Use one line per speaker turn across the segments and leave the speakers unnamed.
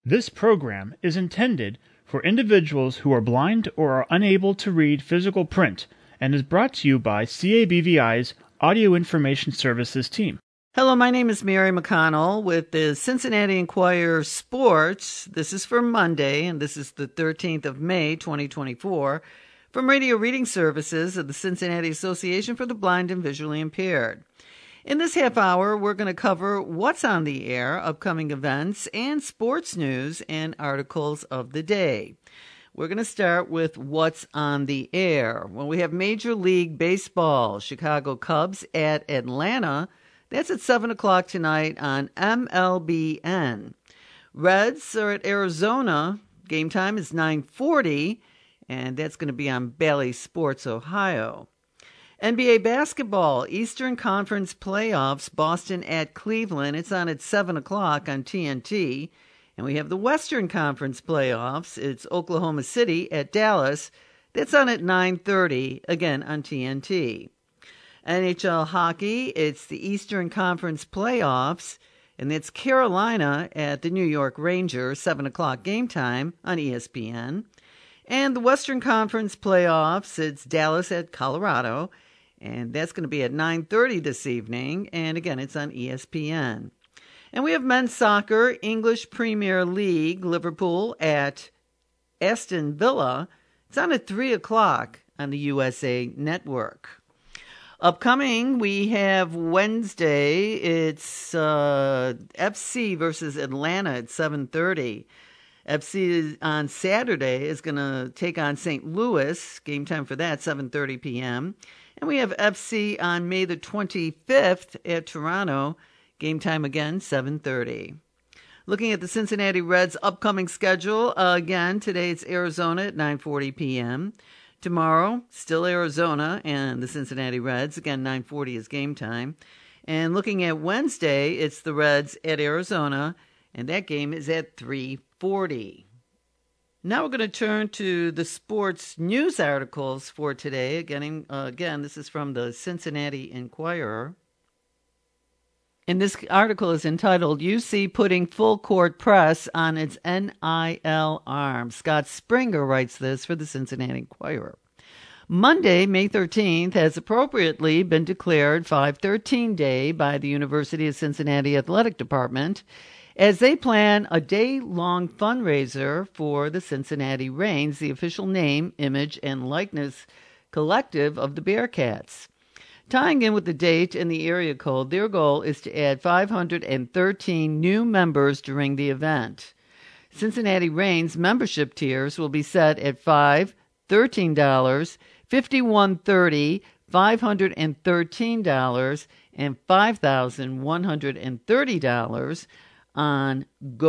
This program is intended for individuals who are blind or are unable to read physical print and is brought to you by CABVI's Audio Information Services team.
Hello, my name is Mary McConnell with the Cincinnati Enquirer Sports. This is for Monday, and this is the 13th of May, 2024, from Radio Reading Services of the Cincinnati Association for the Blind and Visually Impaired. In this half hour, we're going to cover what's on the air, upcoming events, and sports news and articles of the day. We're going to start with what's on the air. Well, we have Major League Baseball, Chicago Cubs at Atlanta. That's at 7 o'clock tonight on MLBN. Reds are at Arizona. Game time is 9:40, and that's going to be on Bally Sports Ohio. NBA basketball, Eastern Conference playoffs, Boston at Cleveland. It's on at 7 o'clock on TNT. And we have the Western Conference playoffs. It's Oklahoma City at Dallas. That's on at 9:30, again on TNT. NHL hockey, it's the Eastern Conference playoffs. And it's Carolina at the New York Rangers, 7 o'clock game time on ESPN. And the Western Conference playoffs, it's Dallas at Colorado. And that's going to be at 9:30 this evening. And again, it's on ESPN. And we have men's soccer, English Premier League, Liverpool at Aston Villa. It's on at 3 o'clock on the USA Network. Upcoming, we have Wednesday. It's FC versus Atlanta at 7:30. FC on Saturday is going to take on St. Louis. Game time for that, 7:30 p.m. And we have FC on May the 25th at Toronto. Game time again, 7:30. Looking at the Cincinnati Reds' upcoming schedule, again, today it's Arizona at 9:40 p.m. Tomorrow, still Arizona and the Cincinnati Reds. Again, 9:40 is game time. And looking at Wednesday, it's the Reds at Arizona, and that game is at 3:40. Now we're going to turn to the sports news articles for today. Again, this is from the Cincinnati Enquirer. And this article is entitled, UC Putting Full Court Press on Its NIL Arm. Scott Springer writes this for the Cincinnati Enquirer. Monday, May 13th, has appropriately been declared 513 Day by the University of Cincinnati Athletic Department as they plan a day-long fundraiser for the Cincinnati Reigns, the official name, image, and likeness collective of the Bearcats. Tying in with the date and the area code, their goal is to add 513 new members during the event. Cincinnati Reigns membership tiers will be set at $5, $13, $51.30, $513, and $5,130 on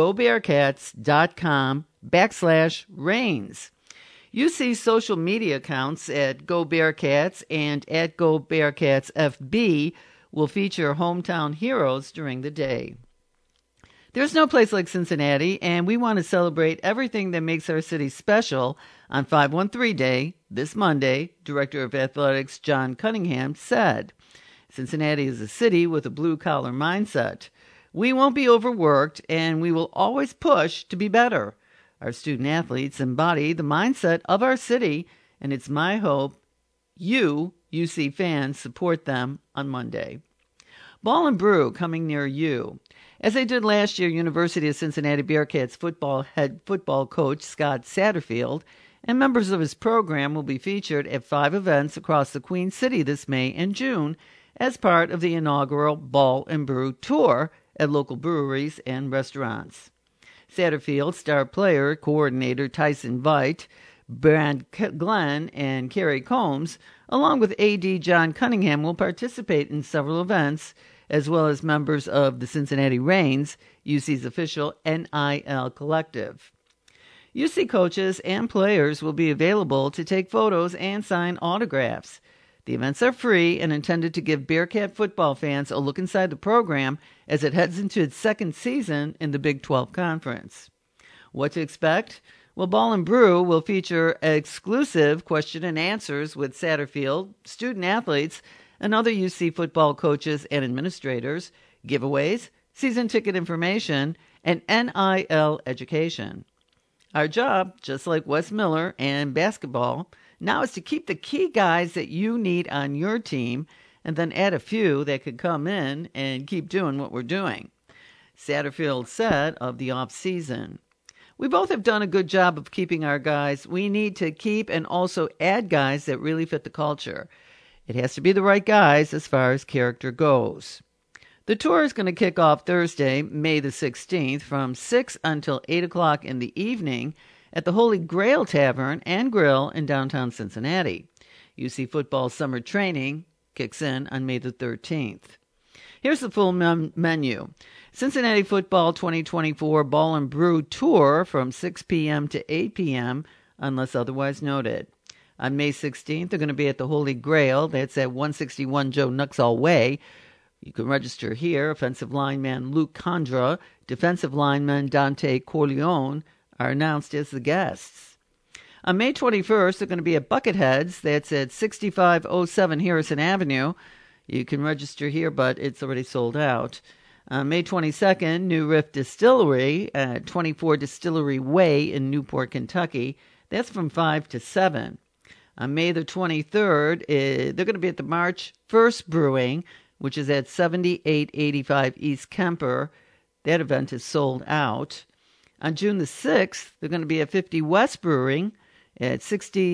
gobearcats.com/Reigns. UC social media accounts at Go Bearcats and at Go Bearcats FB will feature hometown heroes during the day. There's no place like Cincinnati, and we want to celebrate everything that makes our city special on 513 Day this Monday, Director of Athletics John Cunningham said. Cincinnati is a city with a blue-collar mindset. We won't be overworked, and we will always push to be better. Our student athletes embody the mindset of our city, and it's my hope you, UC fans, support them on Monday. Ball and Brew coming near you. As they did last year, University of Cincinnati Bearcats head football coach Scott Satterfield and members of his program will be featured at 5 events across the Queen City this May and June as part of the inaugural Ball and Brew tour at local breweries and restaurants. Satterfield, star player, coordinator Tyson Veit, Brand Glenn, and Kerry Combs, along with A.D. John Cunningham, will participate in several events, as well as members of the Cincinnati Reigns, UC's official NIL collective. UC coaches and players will be available to take photos and sign autographs. The events are free and intended to give Bearcat football fans a look inside the program as it heads into its second season in the Big 12 Conference. What to expect? Well, Ball and Brew will feature exclusive question and answers with Satterfield, student athletes, and other UC football coaches and administrators, giveaways, season ticket information, and NIL education. Our job, just like Wes Miller and basketball, now is to keep the key guys that you need on your team and then add a few that could come in and keep doing what we're doing. Satterfield said of the off-season. We both have done a good job of keeping our guys. We need to keep and also add guys that really fit the culture. It has to be the right guys as far as character goes. The tour is going to kick off Thursday, May the 16th, from 6 until 8 o'clock in the evening at the Holy Grail Tavern and Grill in downtown Cincinnati. UC football summer training kicks in on May the 13th. Here's the full menu. Cincinnati Football 2024 Ball and Brew Tour from 6 p.m. to 8 p.m. unless otherwise noted. On May 16th, they're going to be at the Holy Grail. That's at 161 Joe Nuxall Way. You can register here. Offensive lineman Luke Condra, defensive lineman Dante Corleone are announced as the guests. On May 21st, they're going to be at Bucketheads. That's at 6507 Harrison Avenue. You can register here, but it's already sold out. May 22nd, New Riff Distillery at 24 Distillery Way in Newport, Kentucky. That's from 5 to 7. On May the 23rd, they're going to be at the March 1st Brewing, which is at 7885 East Kemper. That event is sold out. On June the 6th, they're going to be at 50 West Brewing at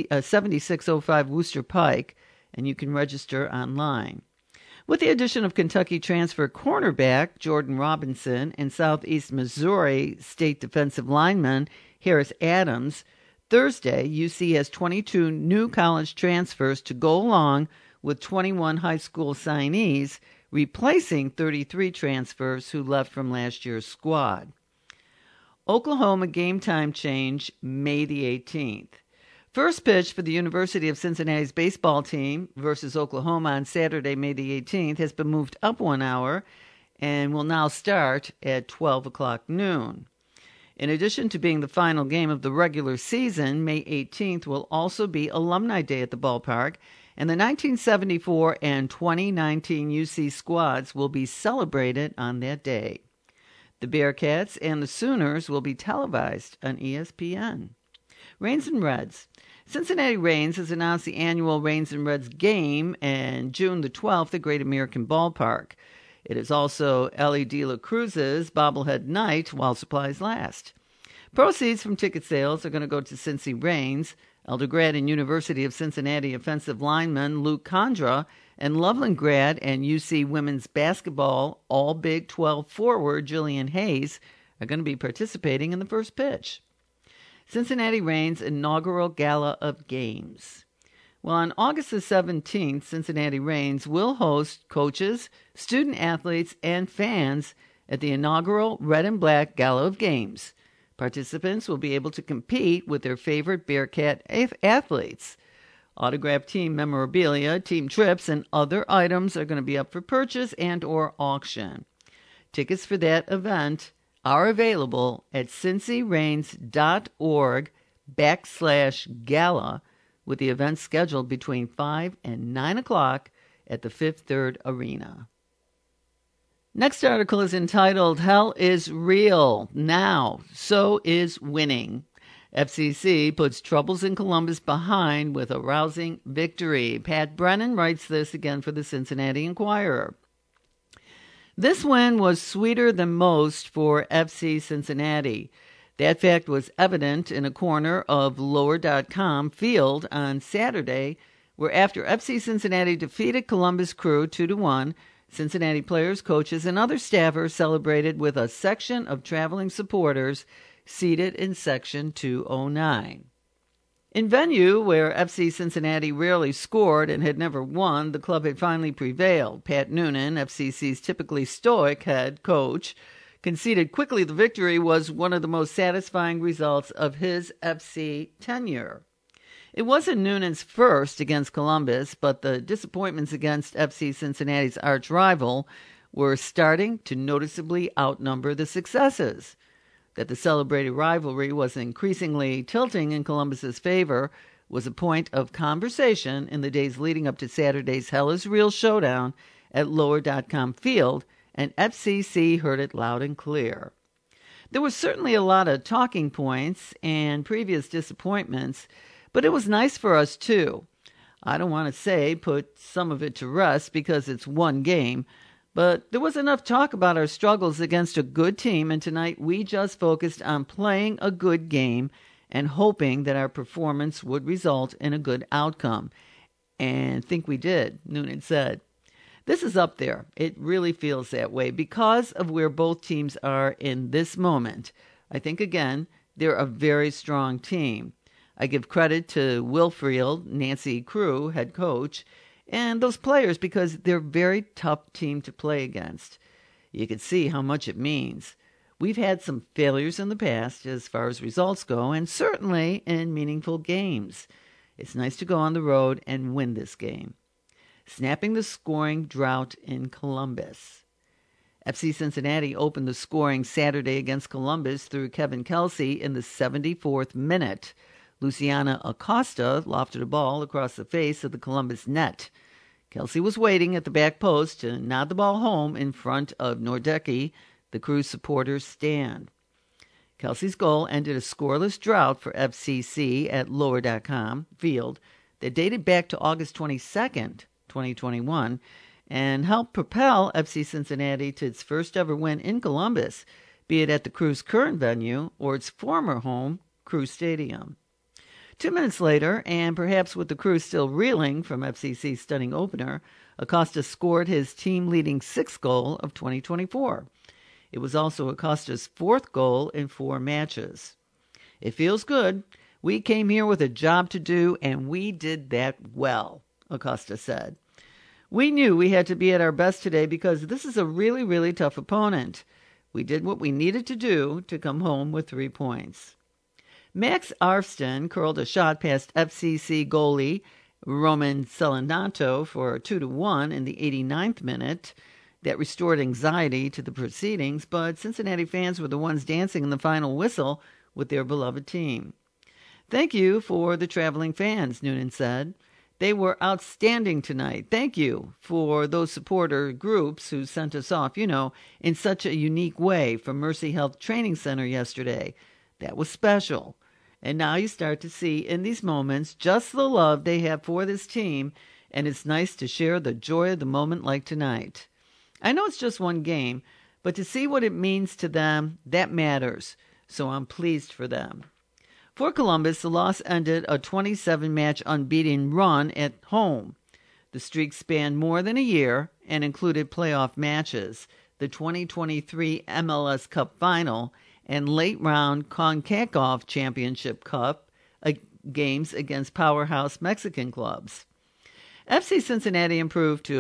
7605 Worcester Pike, and you can register online. With the addition of Kentucky transfer cornerback Jordan Robinson and Southeast Missouri state defensive lineman Harris Adams, Thursday, UC has 22 new college transfers to go along with 21 high school signees, replacing 33 transfers who left from last year's squad. Oklahoma game time change May the 18th. First pitch for the University of Cincinnati's baseball team versus Oklahoma on Saturday, May the 18th, has been moved up 1 hour and will now start at 12 o'clock noon. In addition to being the final game of the regular season, May 18th will also be Alumni Day at the ballpark, and the 1974 and 2019 UC squads will be celebrated on that day. The Bearcats and the Sooners will be televised on ESPN. Rains and Reds. Cincinnati Reigns has announced the annual Reigns and Reds game and June the 12th at Great American Ballpark. It is also Ellie De La Cruz's bobblehead night while supplies last. Proceeds from ticket sales are going to go to Cincy Reigns, Elder grad and University of Cincinnati offensive lineman Luke Condra, and Loveland grad and UC women's basketball All Big 12 forward Jillian Hayes are going to be participating in the first pitch. Cincinnati Reigns inaugural Gala of Games. Well, on August the 17th, Cincinnati Reigns will host coaches, student athletes, and fans at the inaugural Red and Black Gala of Games. Participants will be able to compete with their favorite Bearcat athletes. Autographed team memorabilia, team trips, and other items are going to be up for purchase and or auction. Tickets for that event are available at cincyreigns.org/gala, with the event scheduled between 5 and 9 o'clock at the Fifth Third Arena. Next article is entitled, Hell is Real. Now, so is winning. FCC puts troubles in Columbus behind with a rousing victory. Pat Brennan writes this again for the Cincinnati Enquirer. This win was sweeter than most for FC Cincinnati. That fact was evident in a corner of Lower.com field on Saturday, where after FC Cincinnati defeated Columbus Crew 2-1, Cincinnati players, coaches, and other staffers celebrated with a section of traveling supporters seated in Section 209. In venue where FC Cincinnati rarely scored and had never won, the club had finally prevailed. Pat Noonan, FCC's typically stoic head coach, conceded quickly the victory was one of the most satisfying results of his FC tenure. It wasn't Noonan's first against Columbus, but the disappointments against FC Cincinnati's arch rival were starting to noticeably outnumber the successes. That the celebrated rivalry was increasingly tilting in Columbus's favor was a point of conversation in the days leading up to Saturday's Hell is Real showdown at Lower.com field, and FCC heard it loud and clear. There was certainly a lot of talking points and previous disappointments, but it was nice for us too. I don't want to say put some of it to rest because it's one game, but there was enough talk about our struggles against a good team, and tonight we just focused on playing a good game and hoping that our performance would result in a good outcome. And think we did, Noonan said. This is up there. It really feels that way because of where both teams are in this moment. I think, again, they're a very strong team. I give credit to Wilfried, Nancy Crew, head coach, and those players because they're a very tough team to play against. You can see how much it means. We've had some failures in the past as far as results go, and certainly in meaningful games. It's nice to go on the road and win this game. Snapping the scoring drought in Columbus. FC Cincinnati opened the scoring Saturday against Columbus through Kevin Kelsey in the 74th minute. Luciana Acosta lofted a ball across the face of the Columbus net. Kelsey was waiting at the back post to nod the ball home in front of Nordecki, the Crew's supporters' stand. Kelsey's goal ended a scoreless drought for FCC at Lower.com field that dated back to August 22nd, 2021, and helped propel FC Cincinnati to its first ever win in Columbus, be it at the Crew's current venue or its former home, Crew Stadium. 2 minutes later, and perhaps with the Crew still reeling from FCC's stunning opener, Acosta scored his team-leading sixth goal of 2024. It was also Acosta's fourth goal in 4 matches. It feels good. We came here with a job to do, and we did that well, Acosta said. We knew we had to be at our best today because this is a really, really tough opponent. We did what we needed to do to come home with 3 points. Max Arfsten curled a shot past FCC goalie Roman Celinato for a 2-1 in the 89th minute. That restored anxiety to the proceedings, but Cincinnati fans were the ones dancing in the final whistle with their beloved team. Thank you for the traveling fans, Noonan said. They were outstanding tonight. Thank you for those supporter groups who sent us off, in such a unique way from Mercy Health Training Center yesterday. That was special. And now you start to see in these moments just the love they have for this team, and it's nice to share the joy of the moment like tonight. I know it's just one game, but to see what it means to them, that matters, so I'm pleased for them. For Columbus, the loss ended a 27-match unbeaten run at home. The streak spanned more than a year and included playoff matches, the 2023 MLS Cup Final, and late-round CONCACAF Championship Cup games against powerhouse Mexican clubs. FC Cincinnati improved to a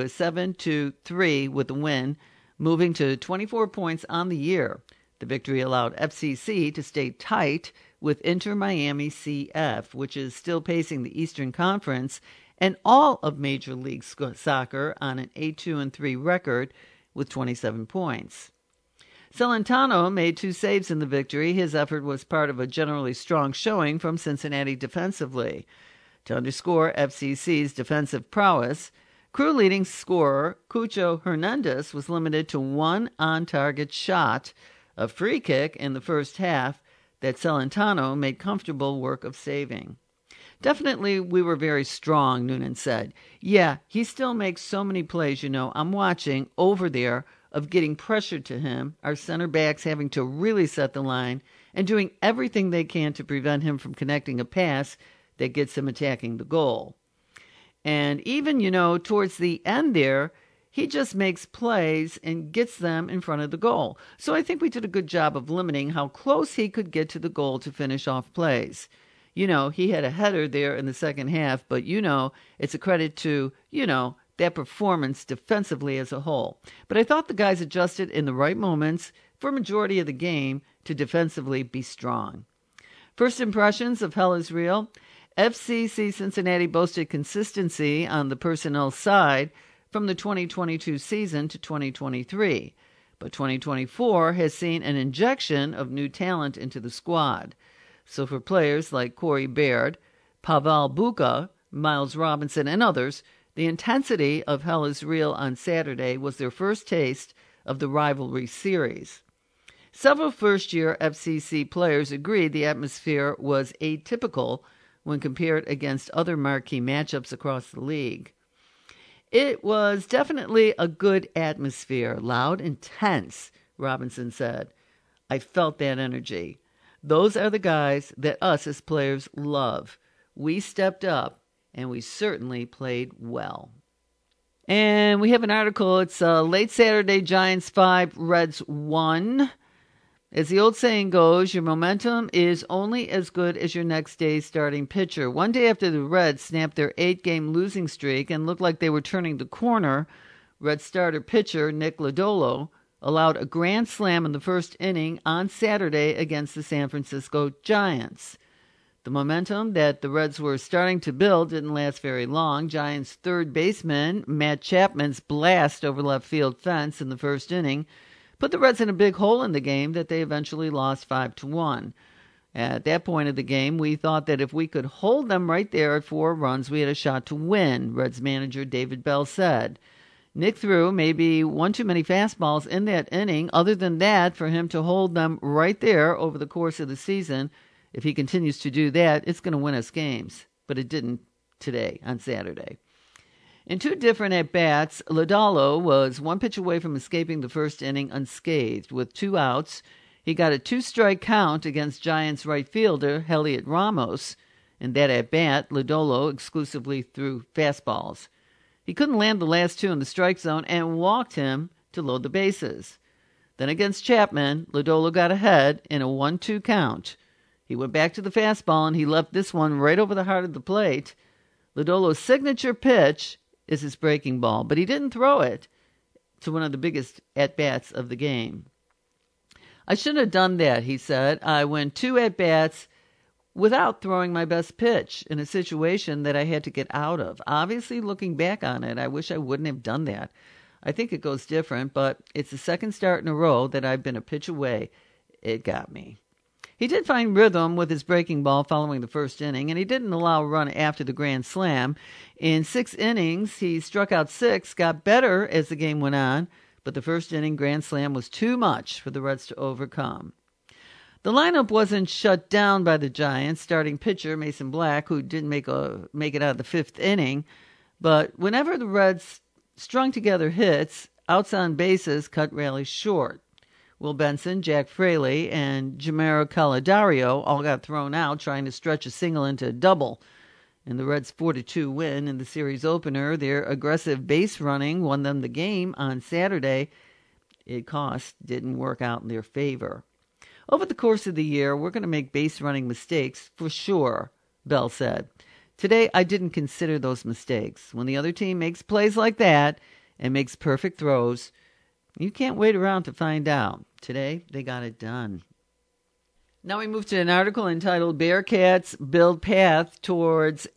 7-3 with the win, moving to 24 points on the year. The victory allowed FCC to stay tight with Inter Miami CF, which is still pacing the Eastern Conference, and all of Major League Soccer on an 8-2-3 record with 27 points. Celentano made 2 saves in the victory. His effort was part of a generally strong showing from Cincinnati defensively. To underscore FCC's defensive prowess, Crew leading scorer Cucho Hernandez was limited to 1 on-target shot, a free kick in the first half that Celentano made comfortable work of saving. Definitely we were very strong, Noonan said. Yeah, he still makes so many plays, I'm watching over there of getting pressured to him, our center backs having to really set the line and doing everything they can to prevent him from connecting a pass that gets him attacking the goal. And even, towards the end there, he just makes plays and gets them in front of the goal. So I think we did a good job of limiting how close he could get to the goal to finish off plays. He had a header there in the second half, but, it's a credit to, that performance defensively as a whole. But I thought the guys adjusted in the right moments for a majority of the game to defensively be strong. First impressions of Hell is Real. FCC Cincinnati boasted consistency on the personnel side from the 2022 season to 2023, but 2024 has seen an injection of new talent into the squad. So for players like Corey Baird, Pavel Buka, Miles Robinson, and others, the intensity of Hell is Real on Saturday was their first taste of the rivalry series. Several first-year FCC players agreed the atmosphere was atypical when compared against other marquee matchups across the league. It was definitely a good atmosphere, loud and tense, Robinson said. I felt that energy. Those are the guys that us as players love. We stepped up, and we certainly played well. And we have an article. It's late Saturday, Giants 5, Reds 1. As the old saying goes, your momentum is only as good as your next day's starting pitcher. One day after the Reds snapped their 8-game losing streak and looked like they were turning the corner, Reds starter pitcher Nick Lodolo allowed a grand slam in the first inning on Saturday against the San Francisco Giants. The momentum that the Reds were starting to build didn't last very long. Giants third baseman Matt Chapman's blast over left field fence in the first inning put the Reds in a big hole in the game that they eventually lost 5-1. At that point of the game, we thought that if we could hold them right there at 4 runs, we had a shot to win, Reds manager David Bell said. Nick threw maybe one too many fastballs in that inning. Other than that, for him to hold them right there over the course of the season, if he continues to do that, it's going to win us games. But it didn't today, on Saturday. In 2 different at-bats, Lodolo was 1 pitch away from escaping the first inning unscathed. With 2 outs, he got a 2-strike count against Giants right fielder Heliot Ramos. In that at-bat, Lodolo exclusively threw fastballs. He couldn't land the last 2 in the strike zone and walked him to load the bases. Then against Chapman, Lodolo got ahead in a 1-2 count. He went back to the fastball and he left this one right over the heart of the plate. Lodolo's signature pitch is his breaking ball, but he didn't throw it to one of the biggest at-bats of the game. I shouldn't have done that, he said. I went 2 at-bats without throwing my best pitch in a situation that I had to get out of. Obviously, looking back on it, I wish I wouldn't have done that. I think it goes different, but it's the second start in a row that I've been a pitch away. It got me. He did find rhythm with his breaking ball following the first inning, and he didn't allow a run after the grand slam. In 6 innings, he struck out 6, got better as the game went on, but the first inning grand slam was too much for the Reds to overcome. The lineup wasn't shut down by the Giants' starting pitcher, Mason Black, who didn't make it out of the 5th inning, but whenever the Reds strung together hits, outs on bases cut rallies short. Will Benson, Jack Fraley, and Jamiro Colodario all got thrown out trying to stretch a single into a double. In the Reds' 4-2 win in the series opener, their aggressive base running won them the game on Saturday. Didn't work out in their favor. Over the course of the year, we're going to make base running mistakes for sure, Bell said. Today, I didn't consider those mistakes. When the other team makes plays like that and makes perfect throws, you can't wait around to find out. Today, they got it done. Now we move to an article entitled Bearcats Build Path Towards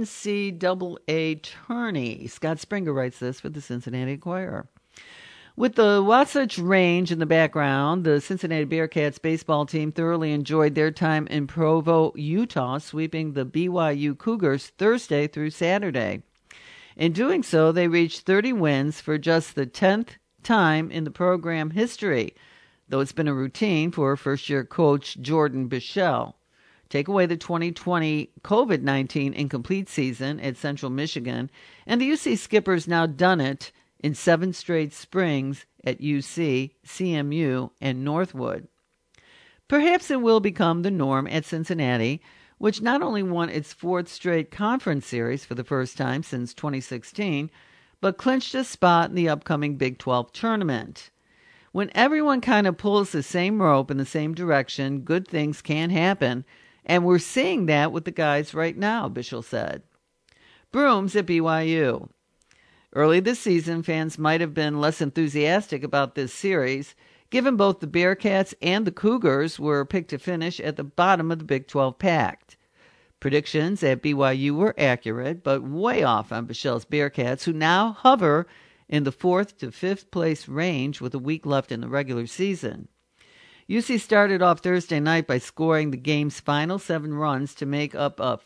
NCAA Tourney. Scott Springer writes this for the Cincinnati Enquirer. With the Wasatch Range in the background, the Cincinnati Bearcats baseball team thoroughly enjoyed their time in Provo, Utah, sweeping the BYU Cougars Thursday through Saturday. In doing so, they reached 30 wins for just the 10th time in the program history, though it's been a routine for first-year coach Jordan Bichelle. Take away the 2020 COVID-19 incomplete season at Central Michigan, and the UC Skippers now done it in 7 straight springs at UC, CMU, and Northwood. Perhaps it will become the norm at Cincinnati, which not only won its 4th straight conference series for the first time since 2016, but clinched a spot in the upcoming Big 12 tournament. When everyone kind of pulls the same rope in the same direction, good things can happen, and we're seeing that with the guys right now, Bichelle said. Brooms at BYU. Early this season, fans might have been less enthusiastic about this series, given both the Bearcats and the Cougars were picked to finish at the bottom of the Big 12 pact. Predictions at BYU were accurate, but way off on Bichelle's Bearcats, who now hover in the 4th to 5th place range with a week left in the regular season. UC started off Thursday night by scoring the game's final 7 runs to make up a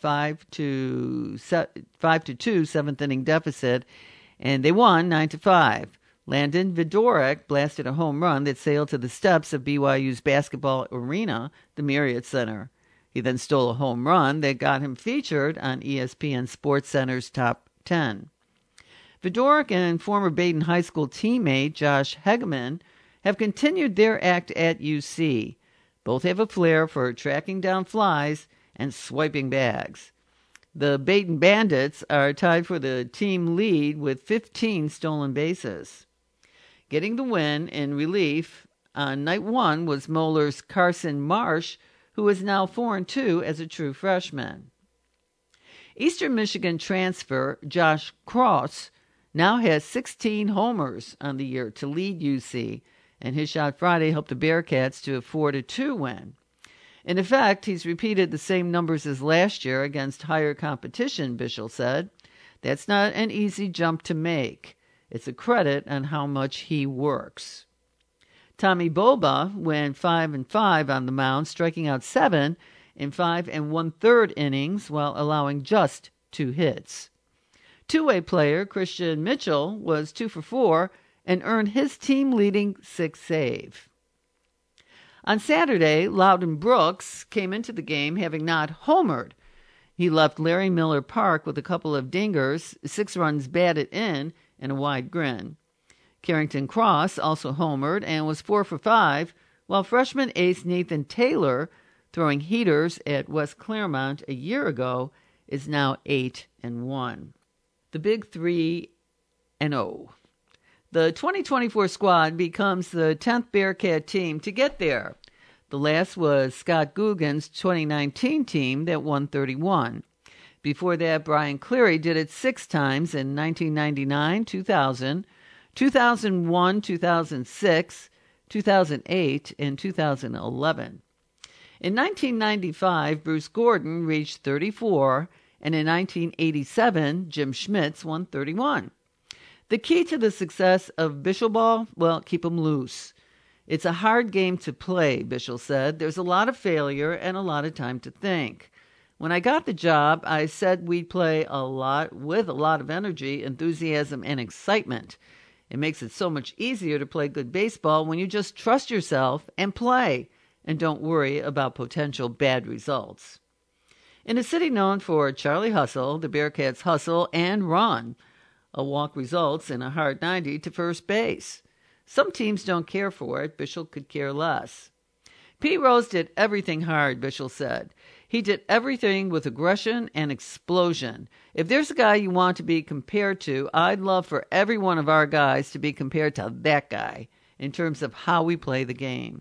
5-2 7th inning deficit, and they won 9-5. Landon Vidorik blasted a home run that sailed to the steps of BYU's basketball arena, the Marriott Center. He then stole a home run that got him featured on ESPN SportsCenter's Top 10. Vidorik and former Baden High School teammate Josh Hegeman have continued their act at UC. Both have a flair for tracking down flies and swiping bags. The Baden Bandits are tied for the team lead with 15 stolen bases. Getting the win in relief on night one was Moeller's Carson Marsh, who is now 4-2 as a true freshman. Eastern Michigan transfer Josh Cross now has 16 homers on the year to lead UC, and his shot Friday helped the Bearcats to a 4-2 win. In effect, he's repeated the same numbers as last year against higher competition, Bischel said. That's not an easy jump to make. It's a credit on how much he works. Tommy Boba went 5-5 on the mound, striking out 7 in 5 1/3 innings while allowing just 2 hits. Two-way player Christian Mitchell was 2 for 4 and earned his team-leading 6th save. On Saturday, Loudon Brooks came into the game having not homered. He left Larry Miller Park with a couple of dingers, 6 runs batted in, and a wide grin. Carrington Cross also homered and was 4 for 5, while freshman ace Nathan Taylor, throwing heaters at West Claremont a year ago, is now 8-1. The Big 3-0. The 2024 squad becomes the 10th Bearcat team to get there. The last was Scott Guggen's 2019 team that won 31. Before that, Brian Cleary did it 6 times in 1999, 2000, 2001, 2006, 2008, and 2011. In 1995, Bruce Gordon reached 34, and in 1987, Jim Schmitz won 31. The key to the success of Bischel ball? Well, keep them loose. It's a hard game to play, Bischel said. There's a lot of failure and a lot of time to think. When I got the job, I said we'd play a lot with a lot of energy, enthusiasm, and excitement. It makes it so much easier to play good baseball when you just trust yourself and play and don't worry about potential bad results. In a city known for Charlie Hustle, the Bearcats hustle and run. A walk results in a hard 90 to first base. Some teams don't care for it. Bischel could care less. Pete Rose did everything hard, Bischel said. He did everything with aggression and explosion. If there's a guy you want to be compared to, I'd love for every one of our guys to be compared to that guy in terms of how we play the game.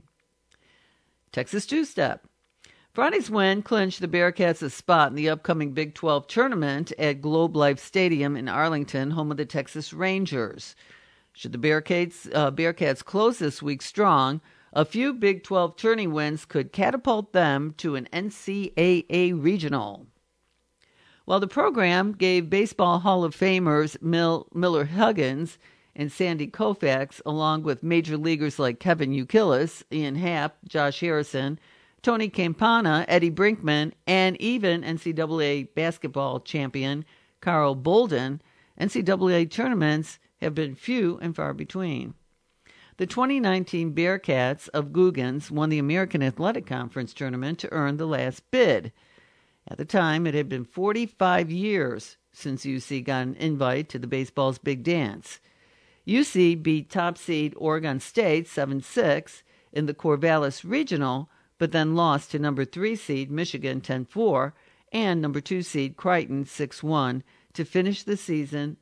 Texas two-step. Friday's win clinched the Bearcats a spot in the upcoming Big 12 tournament at Globe Life Stadium in Arlington, home of the Texas Rangers. Should the Bearcats close this week strong, a few Big 12 tourney wins could catapult them to an NCAA regional. While the program gave Baseball Hall of Famers Miller Huggins and Sandy Koufax, along with major leaguers like Kevin Youkilis, Ian Happ, Josh Harrison, Tony Campana, Eddie Brinkman, and even NCAA basketball champion Carl Bolden, NCAA tournaments have been few and far between. The 2019 Bearcats of Guggens won the American Athletic Conference tournament to earn the last bid. At the time, it had been 45 years since UC got an invite to the baseball's big dance. UC beat top seed Oregon State 7-6 in the Corvallis Regional, but then lost to number 3 seed Michigan 10-4 and number 2 seed Creighton 6-1 to finish the season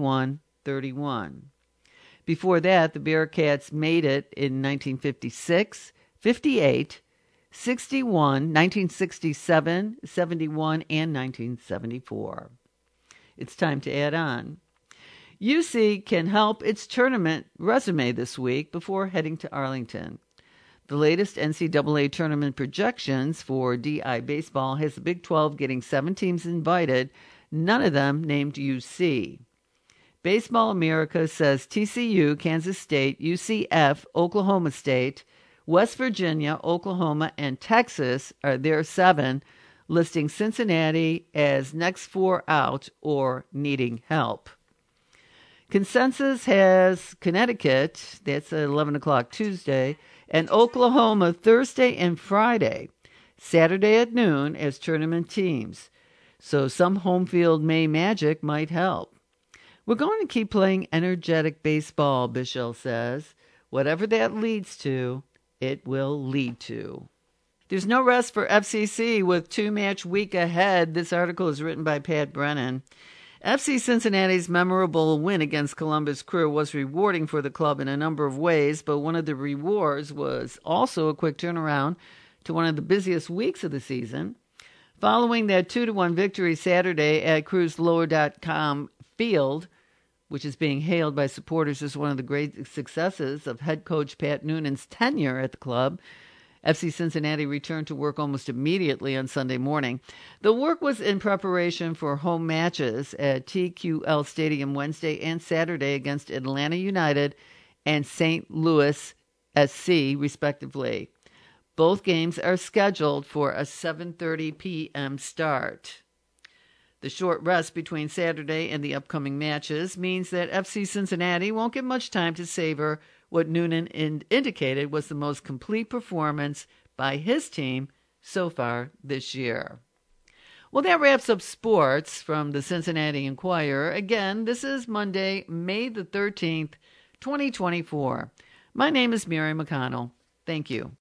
31-31. Before that, the Bearcats made it in 1956, 58, 61, 1967, 71, and 1974. It's time to add on. UC can help its tournament resume this week before heading to Arlington. The latest NCAA tournament projections for DI baseball has the Big 12 getting 7 teams invited, none of them named UC. Baseball America says TCU, Kansas State, UCF, Oklahoma State, West Virginia, Oklahoma, and Texas are their 7, listing Cincinnati as next 4 out or needing help. Consensus has Connecticut, that's at 11 o'clock Tuesday, and Oklahoma Thursday and Friday, Saturday at noon as tournament teams. So some home field May magic might help. We're going to keep playing energetic baseball, Bichelle says. Whatever that leads to, it will lead to. There's no rest for FCC with 2-match week ahead. This article is written by Pat Brennan. FC Cincinnati's memorable win against Columbus Crew was rewarding for the club in a number of ways, but one of the rewards was also a quick turnaround to one of the busiest weeks of the season. Following that 2-1 victory Saturday at CruzLower.com Field, which is being hailed by supporters as one of the great successes of head coach Pat Noonan's tenure at the club, FC Cincinnati returned to work almost immediately on Sunday morning. The work was in preparation for home matches at TQL Stadium Wednesday and Saturday against Atlanta United and St. Louis SC, respectively. Both games are scheduled for a 7:30 p.m. start. The short rest between Saturday and the upcoming matches means that FC Cincinnati won't get much time to savor what Noonan indicated was the most complete performance by his team so far this year. Well, that wraps up sports from the Cincinnati Enquirer. Again, this is Monday, May the 13th, 2024. My name is Mary McConnell. Thank you.